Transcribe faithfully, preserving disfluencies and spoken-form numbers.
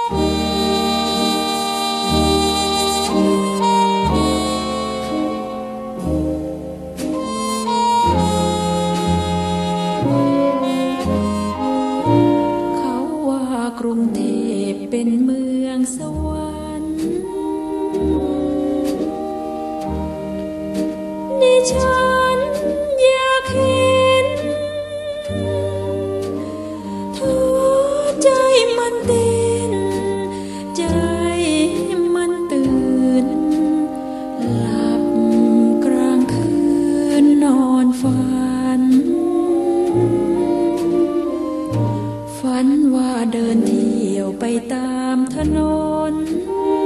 กรุงเทพเป็นเมืองสวรรค์ดิฉันอยากเห็นทุกใจมันเต้นใจมันตื่นหลับกลางคืนนอนฝันฝันว่าเดินเที่ยวไปตามถนน